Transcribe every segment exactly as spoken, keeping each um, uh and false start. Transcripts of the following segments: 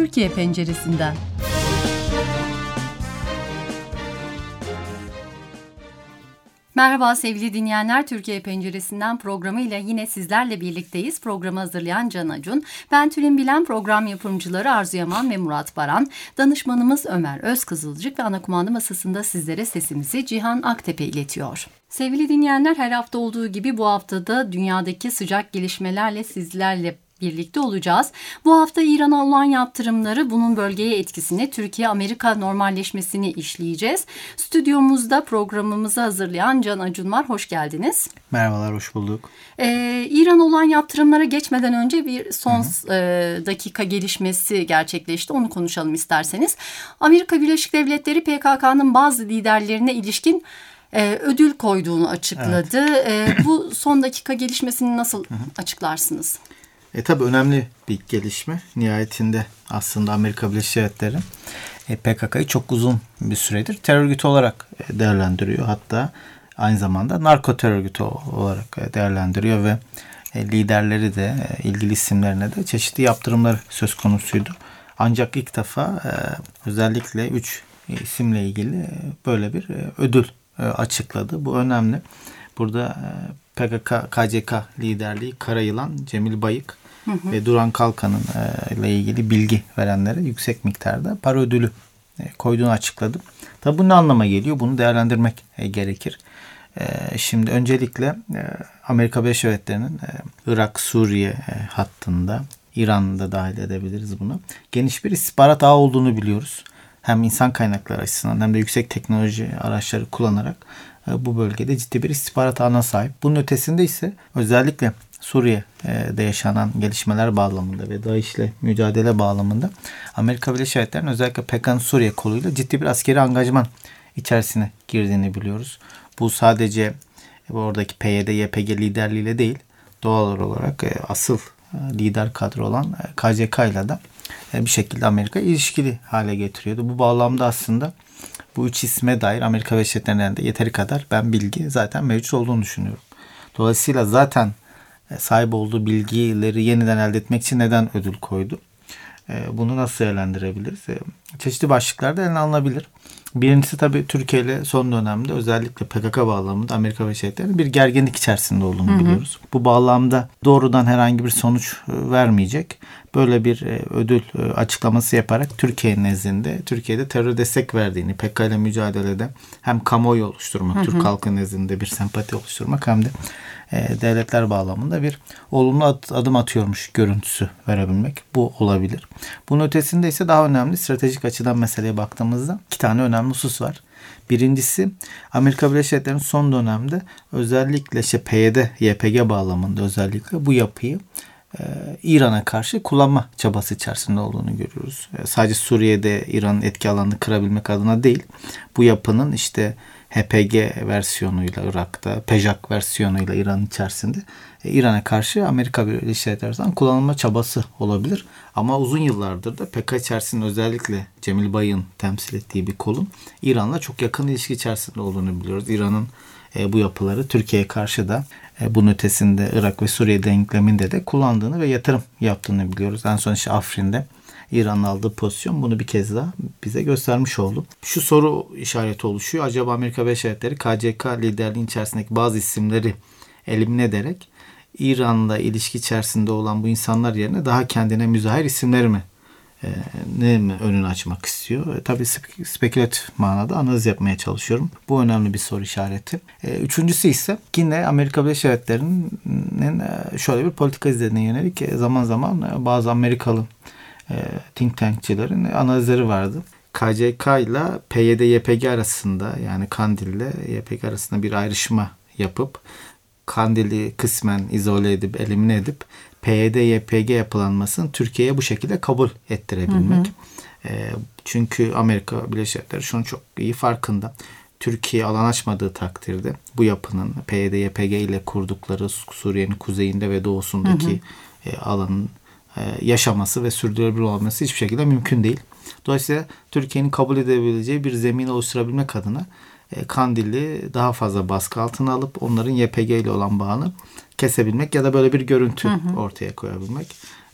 Türkiye penceresinden. Merhaba sevgili dinleyenler, Türkiye Penceresinden programıyla yine sizlerle birlikteyiz. Programı hazırlayan Can Acun, ben Tülin Bilen, program yapımcıları Arzu Yaman ve Murat Baran, danışmanımız Ömer Özkızılcık ve ana kumanda masasında sizlere sesimizi Cihan Aktepe iletiyor. Sevgili dinleyenler, her hafta olduğu gibi bu haftada dünyadaki sıcak gelişmelerle sizlerle birlikte olacağız. Bu hafta İran'a olan yaptırımları, bunun bölgeye etkisini, Türkiye-Amerika normalleşmesini işleyeceğiz. Stüdyomuzda programımızı hazırlayan Can Acun var. Hoş geldiniz. Merhabalar, hoş bulduk. Ee, İran olan yaptırımlara geçmeden önce bir son e, dakika gelişmesi gerçekleşti. Onu konuşalım isterseniz. Amerika Birleşik Devletleri P K K'nın bazı liderlerine ilişkin e, ödül koyduğunu açıkladı. Evet. E, bu son dakika gelişmesini nasıl açıklarsınız? E tabi önemli bir gelişme. Nihayetinde aslında Amerika Birleşik Devletleri e, P K K'yı çok uzun bir süredir terör örgütü olarak e, değerlendiriyor. Hatta aynı zamanda narko terör örgütü olarak e, değerlendiriyor ve e, liderleri de e, ilgili isimlerine de çeşitli yaptırımlar söz konusuydu. Ancak ilk defa e, özellikle üç isimle ilgili e, böyle bir e, ödül e, açıkladı. Bu önemli. Burada e, P K K K C K liderliği Karayılan, Cemil Bayık hı hı. ve Duran Kalkan'ın e, ile ilgili bilgi verenlere yüksek miktarda para ödülü e, koyduğunu açıkladı. Tabi bu ne anlama geliyor? Bunu değerlendirmek e, gerekir. E, şimdi öncelikle e, Amerika Birleşik Devletleri'nin e, Irak, Suriye e, hattında, İran'da dahil edebiliriz bunu, geniş bir istihbarat ağı olduğunu biliyoruz. Hem insan kaynakları açısından hem de yüksek teknoloji araçları kullanarak bu bölgede ciddi bir istihbarat ağına sahip. Bunun ötesinde ise özellikle Suriye'de yaşanan gelişmeler bağlamında ve DAEŞ'le mücadele bağlamında Amerika Birleşik Devletleri'nin özellikle P K K'nın Suriye koluyla ciddi bir askeri angajman içerisine girdiğini biliyoruz. Bu sadece oradaki P Y D Y P G liderliğiyle değil, doğal olarak asıl lider kadro olan K C K ile de bir şekilde Amerika ilişkili hale getiriyordu. Bu bağlamda aslında bu üç isme dair Amerika Birleşik Devletleri'nde yeteri kadar ben bilgi zaten mevcut olduğunu düşünüyorum. Dolayısıyla zaten sahip olduğu bilgileri yeniden elde etmek için neden ödül koydu? Bunu nasıl değerlendirebiliriz? Çeşitli başlıklarda ele alınabilir. Birincisi tabii Türkiye ile son dönemde özellikle P K K bağlamında Amerika Birleşik Devletleri'nin bir gerginlik içerisinde olduğunu hı hı. biliyoruz. Bu bağlamda doğrudan herhangi bir sonuç vermeyecek. Böyle bir ödül açıklaması yaparak Türkiye nezdinde, Türkiye'de terör destek verdiğini, P K K ile mücadelede hem kamuoyu oluşturmak, hı hı. Türk halkı nezdinde bir sempati oluşturmak hem de devletler bağlamında bir olumlu adım atıyormuş görüntüsü verebilmek. Bu olabilir. Bunun ötesinde ise daha önemli stratejik açıdan meseleye baktığımızda iki tane önemli husus var. Birincisi Amerika Birleşik Devletleri'nin son dönemde özellikle işte P Y D Y P G bağlamında özellikle bu yapıyı e, İran'a karşı kullanma çabası içerisinde olduğunu görüyoruz. E, sadece Suriye'de İran'ın etki alanını kırabilmek adına değil, bu yapının işte H P G versiyonuyla Irak'ta, PEJAK versiyonuyla İran'ın içerisinde e, İran'a karşı Amerika Birleşik Devletleri'nden kullanılma çabası olabilir. Ama uzun yıllardır da P K K içerisinde özellikle Cemil Bayık'ın temsil ettiği bir kolun İran'la çok yakın ilişki içerisinde olduğunu biliyoruz. İran'ın e, bu yapıları Türkiye'ye karşı da e, bunun ötesinde Irak ve Suriye denkleminde de kullandığını ve yatırım yaptığını biliyoruz. En son işte Afrin'de İran'ın aldığı pozisyon bunu bir kez daha bize göstermiş oldu. Şu soru işareti oluşuyor. Acaba Amerika Birleşik Devletleri K C K liderliğinin içerisindeki bazı isimleri elimine ederek İran'la ilişki içerisinde olan bu insanlar yerine daha kendine müzahir isimleri mi e, ne mi önünü açmak istiyor? E, tabii spe- spekülatif manada analiz yapmaya çalışıyorum. Bu önemli bir soru işareti. E, üçüncüsü ise yine Amerika Birleşik Devletleri'nin e, şöyle bir politika izlediğine yönelik e, zaman zaman e, bazı Amerikalı e, think tankçilerin analizleri vardı. K C K ile P Y D Y P G arasında, yani Kandil ile Y P G arasında bir ayrışma yapıp Kandil'i kısmen izole edip, elimine edip P Y D Y P G yapılanmasını Türkiye'ye bu şekilde kabul ettirebilmek. Hı hı. E, çünkü Amerika Birleşik Devletleri şunu çok iyi farkında. Türkiye alan açmadığı takdirde bu yapının P Y D Y P G ile kurdukları Suriye'nin kuzeyinde ve doğusundaki hı hı. E, alanın e, yaşaması ve sürdürülebilir olması hiçbir şekilde mümkün değil. Dolayısıyla Türkiye'nin kabul edebileceği bir zemin oluşturabilmek adına Kandil'i daha fazla baskı altına alıp onların Y P G ile olan bağını kesebilmek ya da böyle bir görüntü hı hı. ortaya koyabilmek.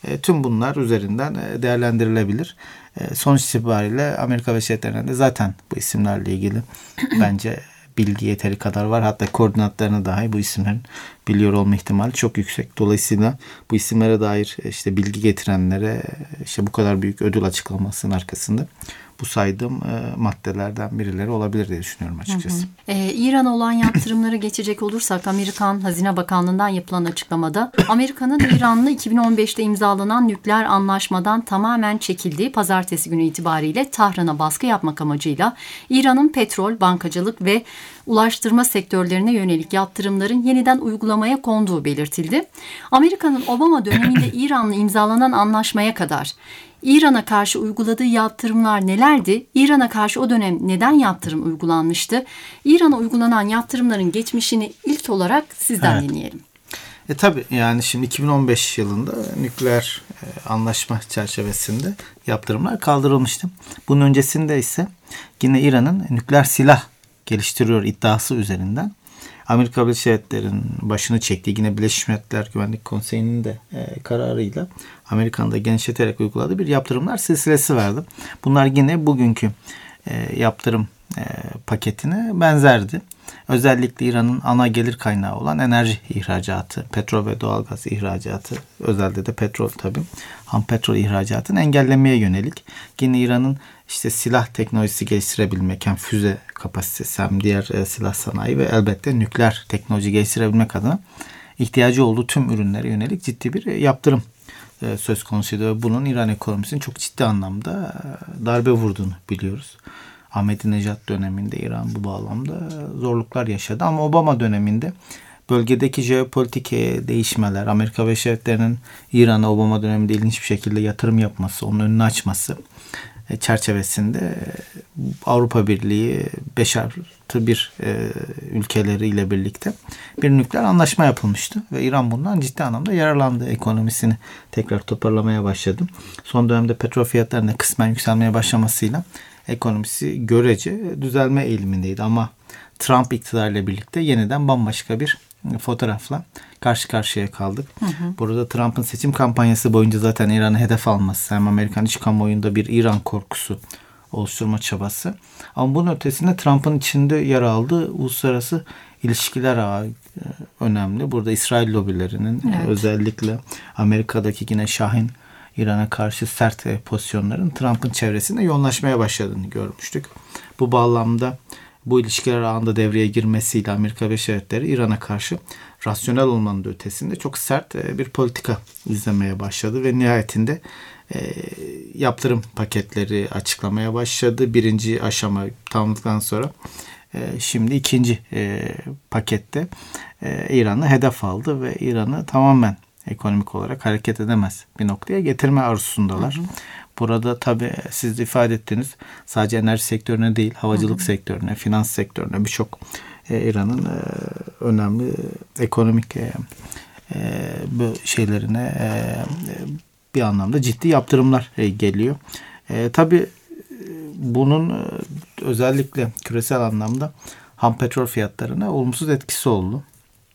E, tüm bunlar üzerinden e, değerlendirilebilir. E, sonuç itibariyle Amerika Birleşik Devletleri'nde zaten bu isimlerle ilgili bence bilgi yeteri kadar var. Hatta koordinatlarını dahi bu isimlerin biliyor olma ihtimali çok yüksek. Dolayısıyla bu isimlere dair işte bilgi getirenlere işte bu kadar büyük ödül açıklamasının arkasında bu saydığım e, maddelerden birileri olabilir diye düşünüyorum açıkçası. Hı hı. Ee, İran'a olan yaptırımlara geçecek olursak Amerikan Hazine Bakanlığı'ndan yapılan açıklamada Amerika'nın İran'la iki bin on beşte imzalanan nükleer anlaşmadan tamamen çekildiği pazartesi günü itibariyle Tahran'a baskı yapmak amacıyla İran'ın petrol, bankacılık ve ulaştırma sektörlerine yönelik yaptırımların yeniden uygulamaya konduğu belirtildi. Amerika'nın Obama döneminde İran'la imzalanan anlaşmaya kadar İran'a karşı uyguladığı yaptırımlar nelerdi? İran'a karşı o dönem neden yaptırım uygulanmıştı? İran'a uygulanan yaptırımların geçmişini ilk olarak sizden evet. dinleyelim. E tabii yani şimdi iki bin on beş yılında nükleer e, anlaşma çerçevesinde yaptırımlar kaldırılmıştı. Bunun öncesinde ise yine İran'ın nükleer silah geliştiriyor iddiası üzerinden Amerika Birleşik Devletleri'nin başını çektiği yine Birleşmiş Milletler Güvenlik Konseyi'nin de e, kararıyla Amerika'nın da genişleterek uyguladığı bir yaptırımlar silsilesi vardı. Bunlar yine bugünkü e, yaptırım e, paketine benzerdi. Özellikle İran'ın ana gelir kaynağı olan enerji ihracatı, petrol ve doğalgaz ihracatı, özellikle de petrol tabii, ham petrol ihracatını engellemeye yönelik. Yine İran'ın işte silah teknolojisi geliştirebilmek, hem füze kapasitesi hem diğer e, silah sanayi ve elbette nükleer teknoloji geliştirebilmek adına ihtiyacı olduğu tüm ürünlere yönelik ciddi bir yaptırım e, söz konusuydu ve bunun İran ekonomisinin çok ciddi anlamda e, darbe vurduğunu biliyoruz. Ahmadinejad döneminde İran bu bağlamda zorluklar yaşadı ama Obama döneminde bölgedeki jeopolitik değişmeler, Amerika Birleşik Devletleri'nin İran'a Obama döneminde ilginç bir şekilde yatırım yapması, onun önünü açması çerçevesinde Avrupa Birliği beş artı bir ülkeleriyle birlikte bir nükleer anlaşma yapılmıştı ve İran bundan ciddi anlamda yararlandı. Ekonomisini tekrar toparlamaya başladı. Son dönemde petrol fiyatlarının kısmen yükselmeye başlamasıyla ekonomisi görece düzelme eğilimindeydi ama Trump iktidarıyla birlikte yeniden bambaşka bir fotoğrafla karşı karşıya kaldık. Hı hı. Burada Trump'ın seçim kampanyası boyunca zaten İran'ı hedef alması, hem Amerikan iç kamuoyunda bir İran korkusu oluşturma çabası. Ama bunun ötesinde Trump'ın içinde yer aldığı uluslararası ilişkiler ağı önemli. Burada İsrail lobilerinin evet. özellikle Amerika'daki yine Şahin İran'a karşı sert pozisyonların Trump'ın çevresinde yoğunlaşmaya başladığını görmüştük. Bu bağlamda bu ilişkiler ağında devreye girmesiyle Amerika Birleşik Devletleri İran'a karşı rasyonel olmanın da ötesinde çok sert bir politika izlemeye başladı ve nihayetinde e, yaptırım paketleri açıklamaya başladı. Birinci aşama tamamladıktan sonra e, şimdi ikinci e, pakette e, İran'ı hedef aldı ve İran'ı tamamen ekonomik olarak hareket edemez bir noktaya getirme arzusundalar. Hı hı. Burada tabii siz de ifade ettiniz, sadece enerji sektörüne değil, havacılık hı hı. sektörüne, finans sektörüne, birçok e, İran'ın e, önemli ekonomik e, e, bu şeylerine e, bir anlamda ciddi yaptırımlar e, geliyor. E, tabii bunun e, özellikle küresel anlamda ham petrol fiyatlarına olumsuz etkisi oldu.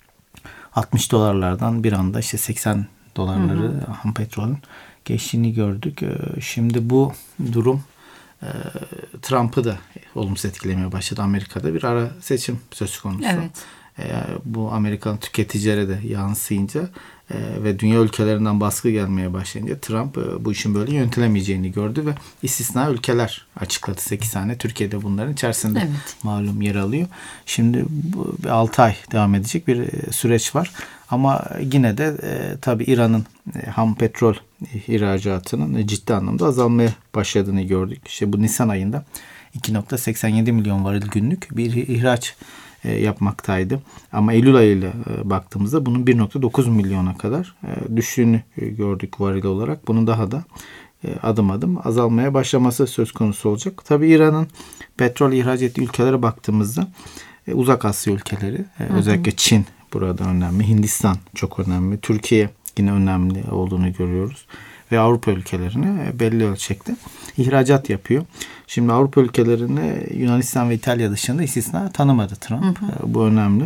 altmış dolarlardan bir anda işte seksen dolarları hı hı. ham petrolün geçtiğini gördük. Şimdi bu durum Trump'ı da olumsuz etkilemeye başladı. Amerika'da bir ara seçim söz konusu. Evet. Bu Amerikan tüketicilere de yansıyınca ve dünya ülkelerinden baskı gelmeye başlayınca Trump bu işin böyle yönetilemeyeceğini gördü ve istisna ülkeler açıkladı. sekiz tane. Türkiye'de bunların içerisinde evet. malum yer alıyor. Şimdi altı ay devam edecek bir süreç var. Ama yine de e, tabii İran'ın e, ham petrol ihracatının ciddi anlamda azalmaya başladığını gördük. İşte bu Nisan ayında iki virgül seksen yedi milyon varil günlük bir ihraç e, yapmaktaydı. Ama Eylül ayıyla e, baktığımızda bunun bir virgül dokuz milyona kadar e, düştüğünü e, gördük varil olarak. Bunun daha da e, adım adım azalmaya başlaması söz konusu olacak. Tabii İran'ın petrol ihraç ettiği ülkelere baktığımızda e, Uzak Asya ülkeleri, e, özellikle Çin burada önemli. Hindistan çok önemli. Türkiye yine önemli olduğunu görüyoruz. Ve Avrupa ülkelerine belli ölçekte ihracat yapıyor. Şimdi Avrupa ülkelerine Yunanistan ve İtalya dışında istisna tanımadı Trump. Hı hı. Bu önemli.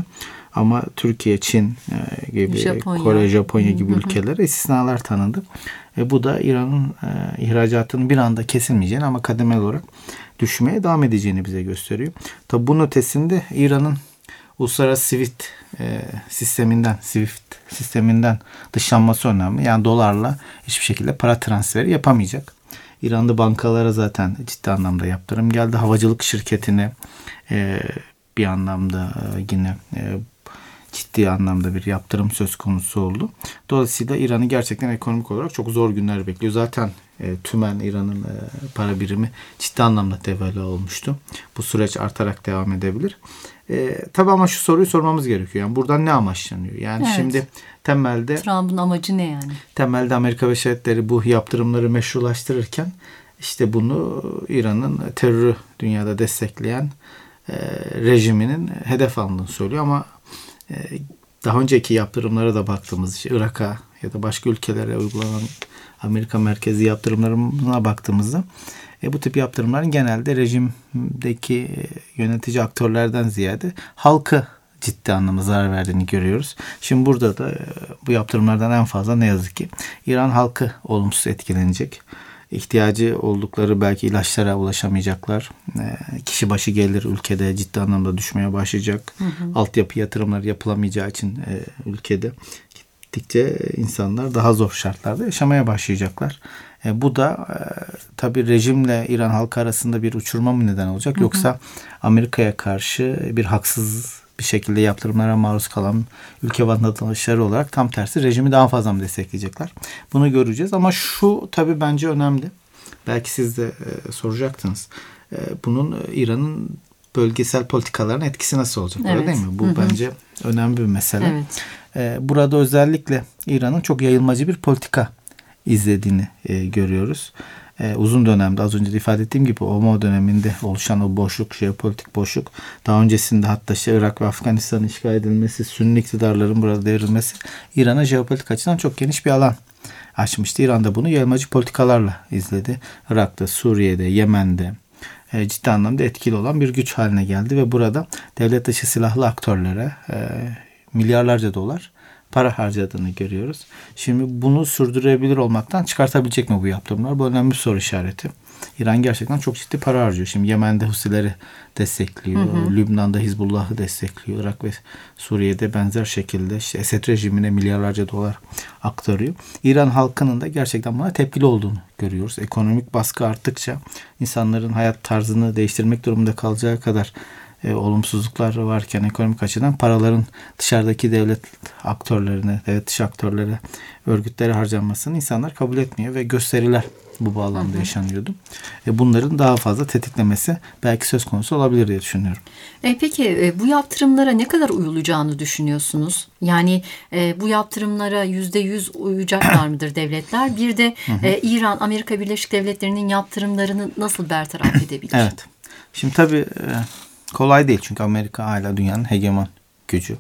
Ama Türkiye, Çin e, gibi, Japonya. Kore, Japonya gibi ülkelere istisnalar tanındı. E, bu da İran'ın e, ihracatının bir anda kesilmeyeceğini ama kademeli olarak düşmeye devam edeceğini bize gösteriyor. Tabi bunun ötesinde İran'ın uluslararası SWIFT e, sisteminden SWIFT sisteminden dışlanması önemli. Yani dolarla hiçbir şekilde para transferi yapamayacak. İran'da bankalara zaten ciddi anlamda yaptırım geldi. Havacılık şirketine e, bir anlamda e, yine e, ciddi anlamda bir yaptırım söz konusu oldu. Dolayısıyla İran'ı gerçekten ekonomik olarak çok zor günler bekliyor. Zaten e, tümen İran'ın e, para birimi ciddi anlamda devalüe olmuştu. Bu süreç artarak devam edebilir. E, tabii ama şu soruyu sormamız gerekiyor. Yani buradan ne amaçlanıyor? Yani evet. Şimdi temelde Trump'ın amacı ne yani? Temelde Amerika Birleşik Devletleri bu yaptırımları meşrulaştırırken işte bunu İran'ın terörü dünyada destekleyen e, rejiminin hedef aldığını söylüyor ama e, daha önceki yaptırımlara da baktığımız işte Irak'a ya da başka ülkelere uygulanan Amerika merkezi yaptırımlarına baktığımızda e, bu tip yaptırımların genelde rejimdeki yönetici aktörlerden ziyade halkı ciddi anlamda zarar verdiğini görüyoruz. Şimdi burada da bu yaptırımlardan en fazla ne yazık ki İran halkı olumsuz etkilenecek. İhtiyacı oldukları belki ilaçlara ulaşamayacaklar. Kişi başı gelir ülkede ciddi anlamda düşmeye başlayacak. Hı hı. Altyapı yatırımları yapılamayacağı için ülkede gittikçe insanlar daha zor şartlarda yaşamaya başlayacaklar. E, bu da e, tabii rejimle İran halkı arasında bir uçurma mı neden olacak? Hı hı. Yoksa Amerika'ya karşı bir haksız bir şekilde yaptırımlara maruz kalan ülke vatandaşları olarak tam tersi rejimi daha fazla mı destekleyecekler? Bunu göreceğiz ama şu tabii bence önemli. Belki siz de e, soracaktınız. E, bunun İran'ın bölgesel politikalarının etkisi nasıl olacak? Evet. Öyle değil mi? Bu hı hı. bence önemli bir mesele. Evet. E, burada özellikle İran'ın çok yayılmacı bir politika izlediğini e, görüyoruz. E, uzun dönemde az önce de ifade ettiğim gibi Obama döneminde oluşan o boşluk, jeopolitik boşluk, daha öncesinde hatta işte Irak ve Afganistan'ın işgal edilmesi, Sünni iktidarların burada devrilmesi İran'a jeopolitik açıdan çok geniş bir alan açmıştı. İran da bunu yayılmacı politikalarla izledi. Irak'ta, Suriye'de, Yemen'de e, ciddi anlamda etkili olan bir güç haline geldi ve burada devlet dışı silahlı aktörlere e, milyarlarca dolar para harcadığını görüyoruz. Şimdi bunu sürdürebilir olmaktan çıkartabilecek mi bu yaptırımlar? Bu önemli bir soru işareti. İran gerçekten çok ciddi para harcıyor. Şimdi Yemen'de Husileri destekliyor. Hı hı. Lübnan'da Hizbullah'ı destekliyor. Irak ve Suriye'de benzer şekilde işte Esed rejimine milyarlarca dolar aktarıyor. İran halkının da gerçekten buna tepkili olduğunu görüyoruz. Ekonomik baskı arttıkça insanların hayat tarzını değiştirmek durumunda kalacağı kadar E, olumsuzluklar varken ekonomik açıdan paraların dışarıdaki devlet aktörlerine, devlet dışı aktörlere, örgütlere harcanmasını insanlar kabul etmiyor ve gösteriler bu bağlamda hı hı. yaşanıyordu. E, bunların daha fazla tetiklemesi belki söz konusu olabilir diye düşünüyorum. E, peki e, bu yaptırımlara ne kadar uyulacağını düşünüyorsunuz? Yani e, bu yaptırımlara yüzde yüz uyacaklar mıdır devletler? Bir de e, İran, Amerika Birleşik Devletleri'nin yaptırımlarını nasıl bertaraf edebilir? Evet. Şimdi tabii e, kolay değil çünkü Amerika hala dünyanın hegemon gücü.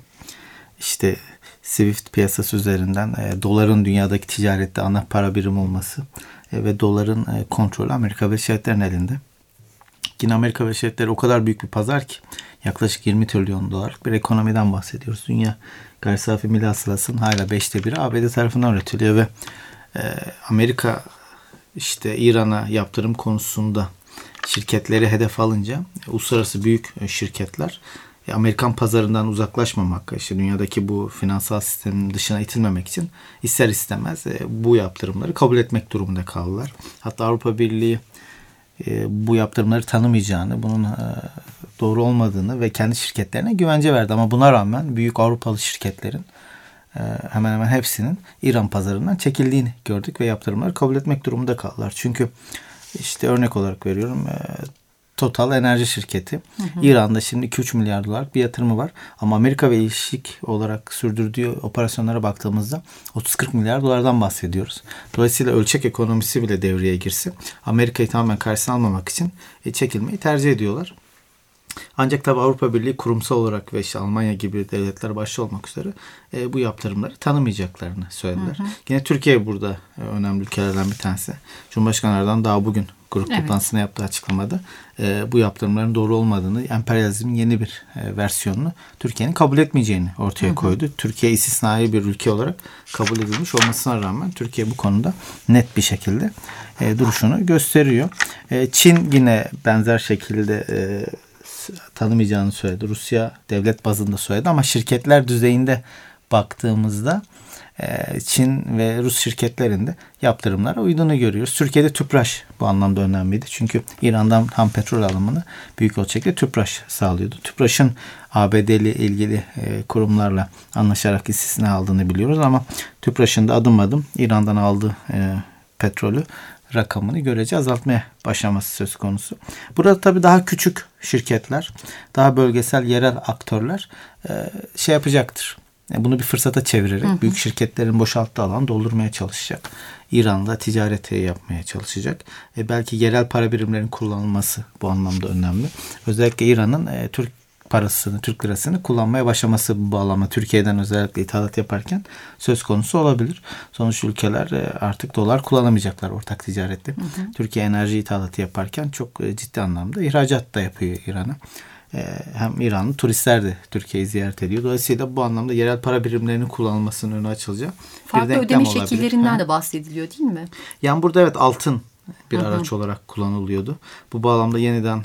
İşte SWIFT piyasası üzerinden e, doların dünyadaki ticarette ana para birimi olması e, ve doların e, kontrolü Amerika Birleşik Devletleri'nin elinde. Yine Amerika Birleşik Devletleri o kadar büyük bir pazar ki yaklaşık yirmi trilyon dolarlık bir ekonomiden bahsediyoruz. Dünya gayri safi milli hasılasının hala beşte biri A B D tarafından üretiliyor ve e, Amerika işte İran'a yaptırım konusunda şirketleri hedef alınca uluslararası büyük şirketler Amerikan pazarından uzaklaşmamak, işte dünyadaki bu finansal sistemin dışına itilmemek için ister istemez bu yaptırımları kabul etmek durumunda kaldılar. Hatta Avrupa Birliği bu yaptırımları tanımayacağını, bunun doğru olmadığını ve kendi şirketlerine güvence verdi. Ama buna rağmen büyük Avrupalı şirketlerin hemen hemen hepsinin İran pazarından çekildiğini gördük ve yaptırımları kabul etmek durumunda kaldılar. Çünkü İşte örnek olarak veriyorum. Total Enerji Şirketi. Hı hı. İran'da şimdi iki üç milyar dolar bir yatırımı var. Ama Amerika ve ilişik olarak sürdürdüğü operasyonlara baktığımızda otuz kırk milyar dolardan bahsediyoruz. Dolayısıyla ölçek ekonomisi bile devreye girse Amerika'yı tamamen karşısına almamak için çekilmeyi tercih ediyorlar. Ancak tabii Avrupa Birliği kurumsal olarak ve işte Almanya gibi devletler başta olmak üzere e, bu yaptırımları tanımayacaklarını söylediler. Hı hı. Yine Türkiye burada e, önemli ülkelerden bir tanesi. Cumhurbaşkanı Erdoğan daha bugün grup evet. toplantısında yaptığı açıklamada e, bu yaptırımların doğru olmadığını, emperyalizmin yeni bir e, versiyonunu Türkiye'nin kabul etmeyeceğini ortaya hı hı. koydu. Türkiye istisnai bir ülke olarak kabul edilmiş olmasına rağmen Türkiye bu konuda net bir şekilde e, duruşunu gösteriyor. E, Çin yine benzer şekilde e, tanımayacağını söyledi. Rusya devlet bazında söyledi ama şirketler düzeyinde baktığımızda Çin ve Rus şirketlerinde yaptırımlara uyduğunu görüyoruz. Türkiye'de TÜPRAŞ bu anlamda önemliydi. Çünkü İran'dan ham petrol alımını büyük ölçekte TÜPRAŞ sağlıyordu. TÜPRAŞ'ın A B D'li ilgili kurumlarla anlaşarak istisna aldığını biliyoruz ama TÜPRAŞ'ın da adım adım İran'dan aldığı petrolü rakamını görece azaltmaya başlaması söz konusu. Burada tabii daha küçük şirketler, daha bölgesel yerel aktörler şey yapacaktır. Bunu bir fırsata çevirerek hı hı. büyük şirketlerin boşalttığı alanı doldurmaya çalışacak. İran'la ticareti yapmaya çalışacak. E belki yerel para birimlerinin kullanılması bu anlamda önemli. Özellikle İran'ın e, Türk parasını, Türk lirasını kullanmaya başlaması bu bağlamda Türkiye'den özellikle ithalat yaparken söz konusu olabilir. Sonuç ülkeler e, artık dolar kullanamayacaklar ortak ticarette. Hı hı. Türkiye enerji ithalatı yaparken çok e, ciddi anlamda ihracat da yapıyor İran'a. Hem İranlı turistler de Türkiye'yi ziyaret ediyor. Dolayısıyla bu anlamda yerel para birimlerinin kullanılmasının önü açılacak. Farklı ödeme şekillerinden de bahsediliyor değil mi? Yani burada evet altın bir hı hı. araç olarak kullanılıyordu. Bu bağlamda yeniden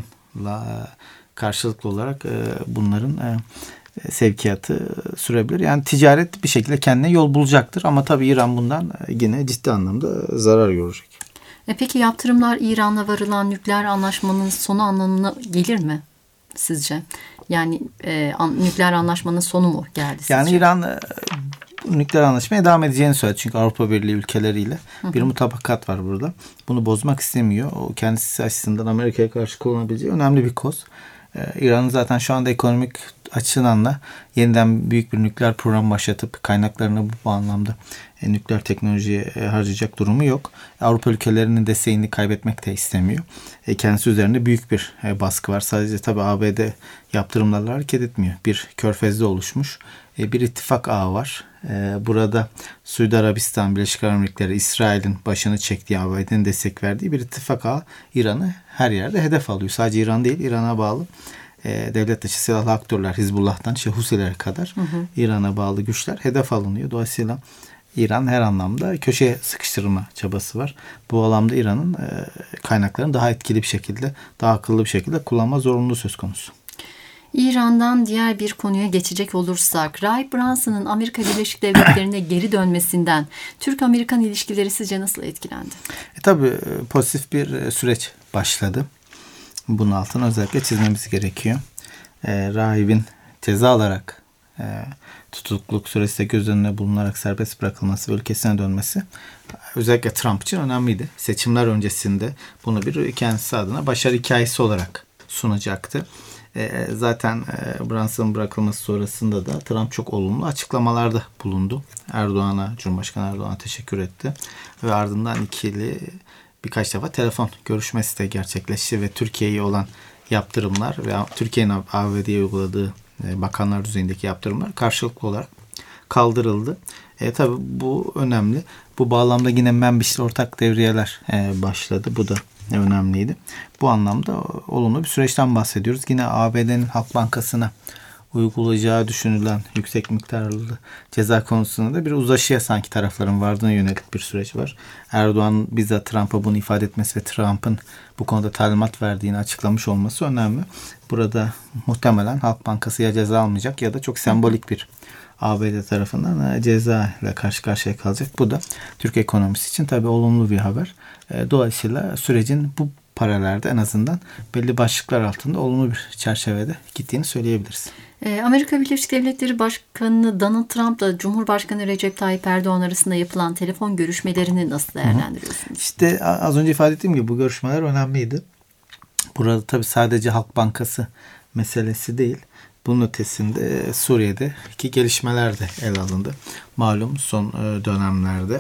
altınla karşılıklı olarak bunların sevkiyatı sürebilir. Yani ticaret bir şekilde kendine yol bulacaktır. Ama tabii İran bundan yine ciddi anlamda zarar görecek. E peki yaptırımlar İran'la varılan nükleer anlaşmanın sonu anlamına gelir mi sizce? Yani e, an, nükleer anlaşmanın sonu mu geldi sizce? Yani İran e, nükleer anlaşmaya devam edeceğini söyledi. Çünkü Avrupa Birliği ülkeleriyle hı hı. bir mutabakat var burada. Bunu bozmak istemiyor. O kendisi açısından Amerika'ya karşı kullanabileceği önemli bir koz. Ee, İran'ın zaten şu anda ekonomik açıdan da yeniden büyük bir nükleer program başlatıp kaynaklarını bu, bu anlamda e, nükleer teknolojiye e, harcayacak durumu yok. Avrupa ülkelerinin desteğini kaybetmek de istemiyor. E, kendisi üzerinde büyük bir e, baskı var. Sadece tabii A B D yaptırımlarla hareket etmiyor. Bir körfezde oluşmuş e, bir ittifak ağı var. E, burada Suudi Arabistan, Birleşik Arap Emirlikleri, İsrail'in başını çektiği, A B D'nin destek verdiği bir ittifak ağı İran'ı her yerde hedef alıyor. Sadece İran değil, İran'a bağlı e, devlet dışı silahlı aktörler, Hizbullah'tan işte Husilere kadar hı hı. İran'a bağlı güçler hedef alınıyor. Dolayısıyla İran her anlamda köşeye sıkıştırma çabası var. Bu alanda İran'ın e, kaynaklarını daha etkili bir şekilde, daha akıllı bir şekilde kullanma zorunluluğu söz konusu. İran'dan diğer bir konuya geçecek olursak, Rahip Branson'ın Amerika Birleşik Devletleri'ne geri dönmesinden Türk-Amerikan ilişkileri sizce nasıl etkilendi? E, tabii pozitif bir süreç başladı. Bunun altını özellikle çizmemiz gerekiyor. E, rahibin ceza alarak e, tutukluluk süresi de göz önüne bulunarak serbest bırakılması ve ülkesine dönmesi özellikle Trump için önemliydi. Seçimler öncesinde bunu bir kendisi adına başarı hikayesi olarak sunacaktı. E, zaten e, Branson'ın bırakılması sonrasında da Trump çok olumlu açıklamalarda bulundu. Erdoğan'a, Cumhurbaşkanı Erdoğan'a teşekkür etti. Ve ardından ikili birkaç defa telefon görüşmesi de gerçekleşti ve Türkiye'ye olan yaptırımlar ve Türkiye'nin A B D'ye uyguladığı e, bakanlar düzeyindeki yaptırımlar karşılıklı olarak kaldırıldı. E, tabii bu önemli. Bu bağlamda yine Membiş'te ortak devriyeler e, başladı. Bu da önemliydi. Bu anlamda olumlu bir süreçten bahsediyoruz. Yine A B D'nin Halk Bankası'na uygulayacağı düşünülen yüksek miktarlı ceza konusunda da bir uzlaşıya sanki tarafların vardığına yönelik bir süreç var. Erdoğan bizzat Trump'a bunu ifade etmesi ve Trump'ın bu konuda talimat verdiğini açıklamış olması önemli. Burada muhtemelen Halk Bankası ya ceza almayacak ya da çok sembolik bir A B D tarafından ceza ile karşı karşıya kalacak. Bu da Türk ekonomisi için tabii olumlu bir haber. Dolayısıyla sürecin bu paralelde en azından belli başlıklar altında olumlu bir çerçevede gittiğini söyleyebiliriz. Amerika Birleşik Devletleri Başkanı Donald Trump'la Cumhurbaşkanı Recep Tayyip Erdoğan arasında yapılan telefon görüşmelerini nasıl değerlendiriyorsunuz? İşte az önce ifade ettiğim gibi bu görüşmeler önemliydi. Burada tabii sadece Halk Bankası meselesi değil. Bunun ötesinde Suriye'deki gelişmeler de ele alındı. Malum son dönemlerde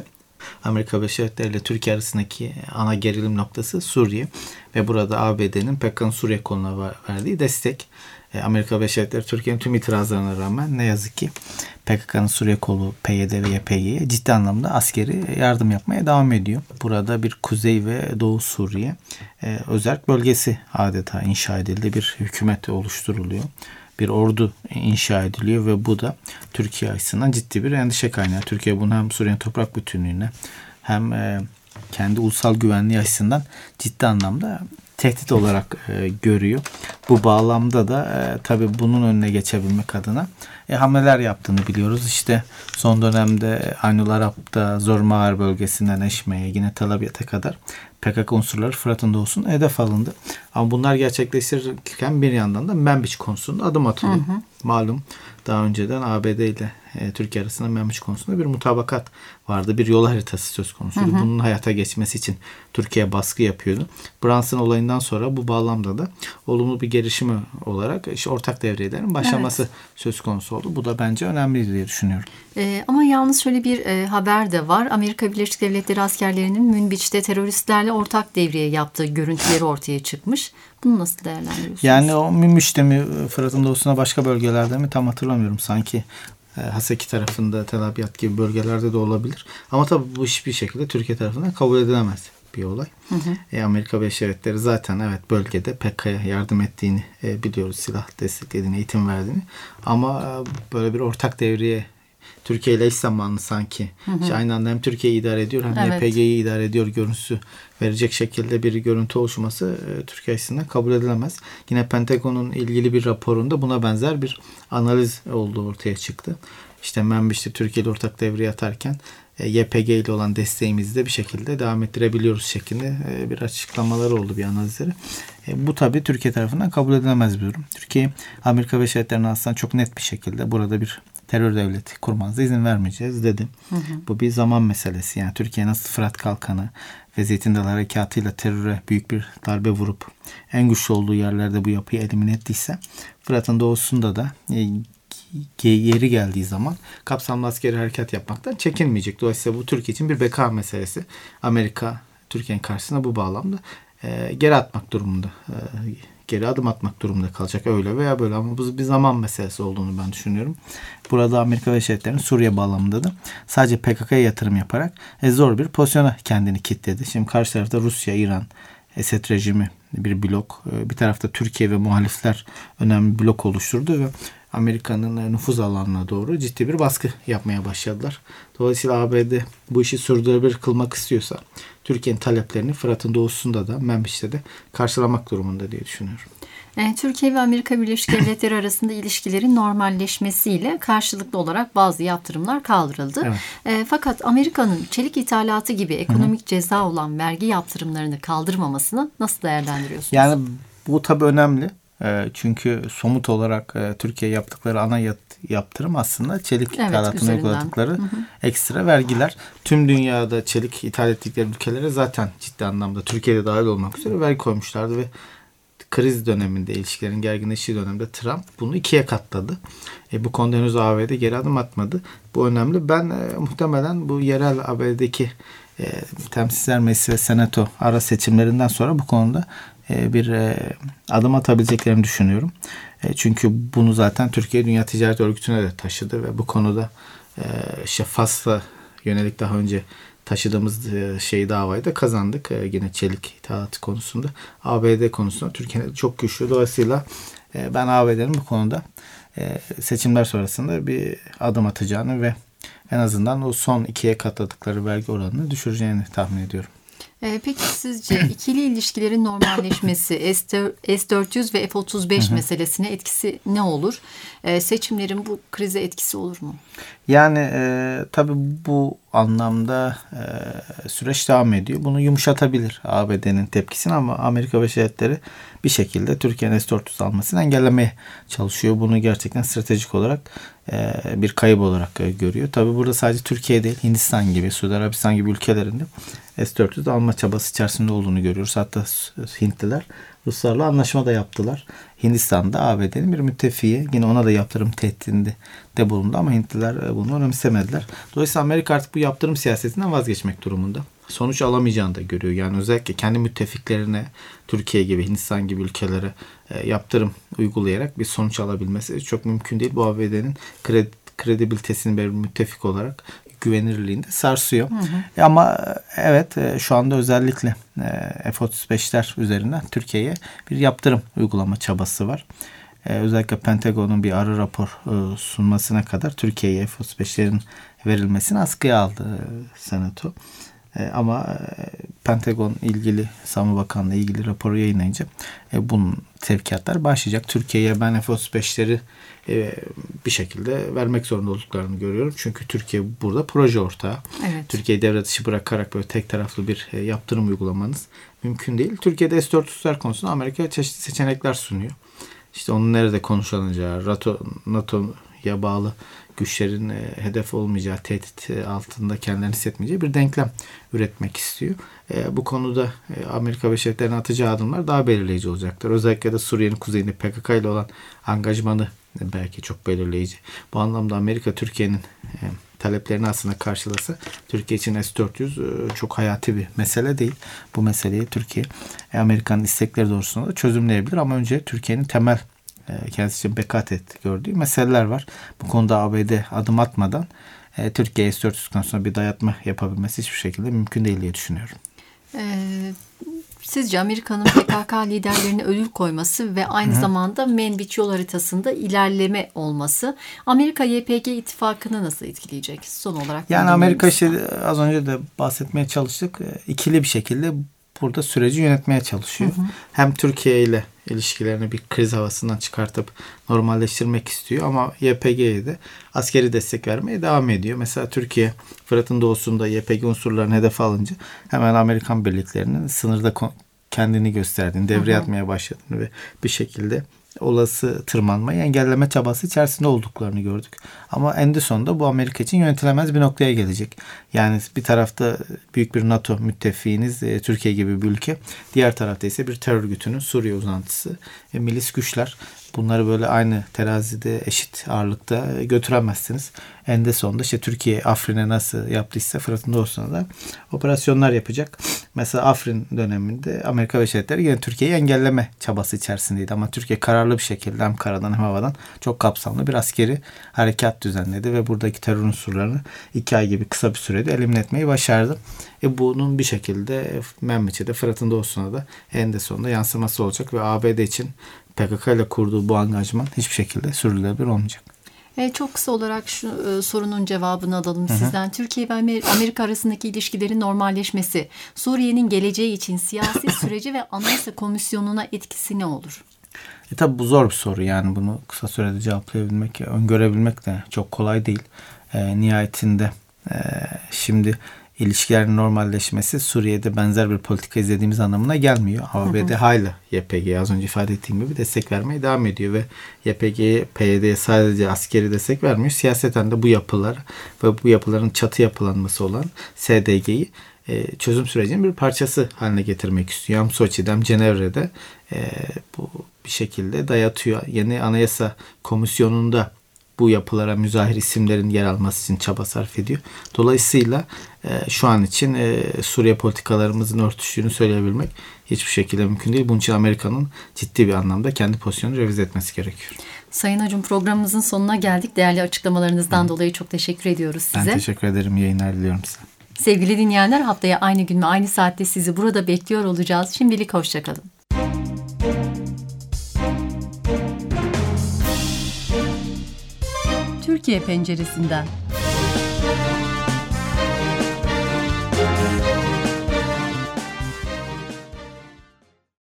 Amerika Birleşik Devletleri ile Türkiye arasındaki ana gerilim noktası Suriye ve burada A B D'nin P K K'nın Suriye koluna verdiği destek. Amerika Birleşik Devletleri Türkiye'nin tüm itirazlarına rağmen ne yazık ki P K K'nın Suriye kolu P Y D ve Y P G'ye ciddi anlamda askeri yardım yapmaya devam ediyor. Burada bir Kuzey ve Doğu Suriye e, özerk bölgesi adeta inşa edildi. Bir hükümet oluşturuluyor. Bir ordu inşa ediliyor ve bu da Türkiye açısından ciddi bir endişe kaynağı. Türkiye bunu hem Suriye'nin toprak bütünlüğüne hem e, kendi ulusal güvenliği açısından ciddi anlamda tehdit olarak e, görüyor. Bu bağlamda da e, tabii bunun önüne geçebilmek adına e, hamleler yaptığını biliyoruz. İşte son dönemde Aynul Arap'ta Zormağar bölgesinden Eşme'ye yine Tel Abyad'a kadar P K K unsurları Fırat'ın doğusuna hedef alındı. Ama bunlar gerçekleştirirken bir yandan da Menbiç konusunda adım atılıyor. Hı hı. Malum daha önceden A B D ile e, Türkiye arasında Menbiç konusunda bir mutabakat vardı. Bir yol haritası söz konusuydu. Hı hı. Bunun hayata geçmesi için Türkiye baskı yapıyordu. Brunson olayından sonra bu bağlamda da olumlu bir gelişme olarak işte ortak devriyelerin başlaması evet. söz konusu oldu. Bu da bence önemli diye düşünüyorum. Ee, ama yalnız şöyle bir e, haber de var. Amerika Birleşik Devletleri askerlerinin Münbiç'te teröristlerle ortak devriye yaptığı görüntüleri ortaya çıkmış. Bunu nasıl değerlendiriyorsunuz? Yani o Münbiç'te mi, Fırat'ın doğusuna başka bölgelerde mi tam hatırlamıyorum. Sanki e, Haseki tarafında, Tel Abyad gibi bölgelerde de olabilir. Ama tabii bu hiçbir şekilde Türkiye tarafından kabul edilemez bir olay. Hı hı. E, Amerika Birleşik Devletleri zaten evet bölgede P K K'ya yardım ettiğini e, biliyoruz. Silah desteklediğini, eğitim verdiğini. Ama e, böyle bir ortak devriye Türkiye ile eş zamanlı sanki hı hı. İşte aynı anda hem Türkiye'yi idare ediyor hem evet. Y P G'yi idare ediyor görüntüsü verecek şekilde bir görüntü oluşması e, Türkiye açısından kabul edilemez. Yine Pentagon'un ilgili bir raporunda buna benzer bir analiz olduğu ortaya çıktı. İşte Menbiç'te Türkiye ile ortak devriye atarken e, Y P G ile olan desteğimizi de bir şekilde devam ettirebiliyoruz şeklinde e, bir açıklamaları oldu, bir analizleri. E, bu tabii Türkiye tarafından kabul edilemez bir durum. Türkiye Amerika Birleşik Devletleri'ne aslında çok net bir şekilde burada bir terör devleti kurmanıza izin vermeyeceğiz dedi. Hı hı. Bu bir zaman meselesi. Yani Türkiye nasıl Fırat Kalkanı ve Zeytin Dalı Harekatı'yla teröre büyük bir darbe vurup en güçlü olduğu yerlerde bu yapıyı elimine ettiyse Fırat'ın doğusunda da e, yeri geldiği zaman kapsamlı askeri harekat yapmaktan çekinmeyecek. Dolayısıyla bu Türkiye için bir beka meselesi. Amerika Türkiye'nin karşısına bu bağlamda e, geri atmak durumunda. E, geri adım atmak durumunda kalacak öyle veya böyle, ama bu bir zaman meselesi olduğunu ben düşünüyorum. Burada Amerika Birleşik Devletleri'nin Suriye bağlamında da sadece P K K'ya yatırım yaparak e, zor bir pozisyona kendini kilitledi. Şimdi karşı tarafta Rusya, İran, Esed rejimi bir blok. Bir tarafta Türkiye ve muhalifler önemli bir blok oluşturdu ve Amerika'nın nüfuz alanına doğru ciddi bir baskı yapmaya başladılar. Dolayısıyla A B D bu işi sürdürülebilir kılmak istiyorsa Türkiye'nin taleplerini Fırat'ın doğusunda da Menbiç'te de karşılamak durumunda diye düşünüyorum. Yani Türkiye ve Amerika Birleşik Devletleri arasında ilişkilerin normalleşmesiyle karşılıklı olarak bazı yaptırımlar kaldırıldı. Evet. E, fakat Amerika'nın çelik ithalatı gibi ekonomik Hı-hı. ceza olan vergi yaptırımlarını kaldırmamasını nasıl değerlendiriyorsunuz? Yani bu tabii önemli. E, çünkü somut olarak e, Türkiye yaptıkları ana yat, yaptırım aslında çelik evet, ithalatına uyguladıkları Hı-hı. ekstra vergiler. Tüm dünyada çelik ithal ettikleri ülkelere zaten ciddi anlamda Türkiye'de dahil olmak üzere vergi koymuşlardı ve kriz döneminde, ilişkilerin gerginleştiği dönemde Trump bunu ikiye katladı. E, bu konuda henüz A B D geri adım atmadı. Bu önemli. Ben e, muhtemelen bu yerel A B D'deki e, Temsilciler Meclisi ve Senato ara seçimlerinden sonra bu konuda e, bir e, adım atabileceklerini düşünüyorum. E, çünkü bunu zaten Türkiye Dünya Ticaret Örgütü'ne de taşıdı ve bu konuda e, işte Fas'la yönelik daha önce taşıdığımız şey davayı da kazandık. Yine çelik ithalatı konusunda. A B D konusunda Türkiye'nin çok güçlü. Dolayısıyla ben A B D'nin bu konuda seçimler sonrasında bir adım atacağını ve en azından o son ikiye katladıkları vergi oranını düşüreceğini tahmin ediyorum. Peki sizce ikili ilişkilerin normalleşmesi, S dört yüz ve F otuz beş hı hı. meselesine etkisi ne olur? Ee, seçimlerin bu krize etkisi olur mu? Yani e, tabii bu anlamda e, süreç devam ediyor. Bunu yumuşatabilir A B D'nin tepkisini, ama Amerika Birleşik Devletleri bir şekilde Türkiye'nin S dört yüz almasını engellemeye çalışıyor. Bunu gerçekten stratejik olarak bir kayıp olarak görüyor. Tabii burada sadece Türkiye değil, Hindistan gibi, Suudi Arabistan gibi ülkelerinde S dört yüz alma çabası içerisinde olduğunu görüyoruz. Hatta Hintliler Ruslarla anlaşma da yaptılar. Hindistan'da A B D'nin bir müttefiği, yine ona da yaptırım tehdidinde de bulundu ama Hintliler bunu önemsemediler. Dolayısıyla Amerika artık bu yaptırım siyasetinden vazgeçmek durumunda. Sonuç alamayacağını da görüyor. Yani özellikle kendi müttefiklerine, Türkiye gibi, Hindistan gibi ülkelere yaptırım uygulayarak bir sonuç alabilmesi çok mümkün değil. Bu A B D'nin kredi, kredibilitesini bir müttefik olarak güvenirliğini de sarsıyor. Hı hı. Ama evet, şu anda özellikle F otuz beşler üzerinden Türkiye'ye bir yaptırım uygulama çabası var. Özellikle Pentagon'un bir ara rapor sunmasına kadar Türkiye'ye F otuz beşlerin verilmesini askıya aldı Senato. Ama Pentagon ilgili, Savunma Bakanlığı ilgili raporu yayınlayınca bunun sevkiyatlar başlayacak. Türkiye'ye ben F otuz beşleri bir şekilde vermek zorunda olduklarını görüyorum. Çünkü Türkiye burada proje ortağı. Evet. Türkiye'yi devre dışı bırakarak böyle tek taraflı bir yaptırım uygulamanız mümkün değil. Türkiye'de S dört yüzler konusunda Amerika çeşitli seçenekler sunuyor. İşte onun nerede konuşulacağı, NATO, NATO'ya bağlı güçlerin hedef olmayacağı, tehdit altında kendilerini hissetmeyeceği bir denklem üretmek istiyor. Bu konuda Amerika Birleşik Devletleri'nin atacağı adımlar daha belirleyici olacaktır. Özellikle de Suriye'nin kuzeyinde P K K ile olan angajmanı belki çok belirleyici. Bu anlamda Amerika Türkiye'nin taleplerini aslında karşılasa, Türkiye için S dört yüz çok hayati bir mesele değil. Bu meseleyi Türkiye Amerika'nın istekleri doğrultusunda da çözümleyebilir ama önce Türkiye'nin temel kendisi için bekat et gördüğü meseleler var. Bu konuda A B D adım atmadan e, Türkiye S dört yüz konusunda bir dayatma yapabilmesi hiçbir şekilde mümkün değil diye düşünüyorum. Ee, sizce Amerika'nın P K K liderlerine ödül koyması ve aynı Hı-hı. zamanda Manbij yol haritasında ilerleme olması Amerika Y P G ittifakını nasıl etkileyecek? Son olarak. Yani Amerika işte az önce de bahsetmeye çalıştık. İkili bir şekilde burada süreci yönetmeye çalışıyor. Hı hı. Hem Türkiye ile ilişkilerini bir kriz havasından çıkartıp normalleştirmek istiyor ama Y P G'ye de askeri destek vermeye devam ediyor. Mesela Türkiye Fırat'ın doğusunda Y P G unsurlarını hedefe alınca hemen Amerikan birliklerinin sınırda kendini gösterdiğini, devreye hı hı. atmaya başladığını ve bir şekilde olası tırmanmayı engelleme çabası içerisinde olduklarını gördük. Ama en sonunda bu Amerika için yönetilemez bir noktaya gelecek. Yani bir tarafta büyük bir NATO müttefiğiniz e, Türkiye gibi bir ülke. Diğer tarafta ise bir terör örgütünün Suriye uzantısı e, milis güçler. Bunları böyle aynı terazide eşit ağırlıkta götüremezsiniz. En sonunda işte Türkiye Afrin'e nasıl yaptıysa Fırat'ın doğusuna da operasyonlar yapacak. Mesela Afrin döneminde Amerika Birleşik Devletleri yine Türkiye'yi engelleme çabası içerisindeydi. Ama Türkiye kararlı bir şekilde hem karadan hem havadan çok kapsamlı bir askeri harekat düzenledi ve buradaki terör unsurlarını iki ay gibi kısa bir sürede elimine etmeyi başardı. E bunun bir şekilde Manbij'e de Fırat'ın doğusuna da en sonunda yansıması olacak ve A B D için P K K ile kurduğu bu angajman hiçbir şekilde sürdürülebilir olmayacak. E, çok kısa olarak şu e, sorunun cevabını alalım hı hı. sizden. Türkiye ve Amerika arasındaki ilişkilerin normalleşmesi Suriye'nin geleceği için siyasi süreci ve Anayasa Komisyonu'na etkisi ne olur? E tabi bu zor bir soru, yani bunu kısa sürede cevaplayabilmek, öngörebilmek de çok kolay değil. E, nihayetinde e, şimdi ilişkilerin normalleşmesi Suriye'de benzer bir politika izlediğimiz anlamına gelmiyor. A B D hala Y P G'ye az önce ifade ettiğim gibi destek vermeye devam ediyor ve Y P G'ye, P Y D'ye sadece askeri destek vermiyor. Siyaseten de bu yapılar ve bu yapıların çatı yapılanması olan S D G'yi e, çözüm sürecinin bir parçası haline getirmek istiyor. Hem Soçi'de hem Cenevre'de e, bu bir şekilde dayatıyor. Yeni Anayasa Komisyonu'nda bu yapılara müzahir isimlerin yer alması için çaba sarf ediyor. Dolayısıyla e, şu an için e, Suriye politikalarımızın örtüştüğünü söyleyebilmek hiçbir şekilde mümkün değil. Bunun için Amerika'nın ciddi bir anlamda kendi pozisyonunu revize etmesi gerekiyor. Sayın Acun, programımızın sonuna geldik. Değerli açıklamalarınızdan Hı. dolayı çok teşekkür ediyoruz size. Ben teşekkür ederim. Yayınlar diliyorum size. Sevgili dinleyenler, haftaya aynı gün ve aynı saatte sizi burada bekliyor olacağız. Şimdilik hoşçakalın. Türkiye Penceresinden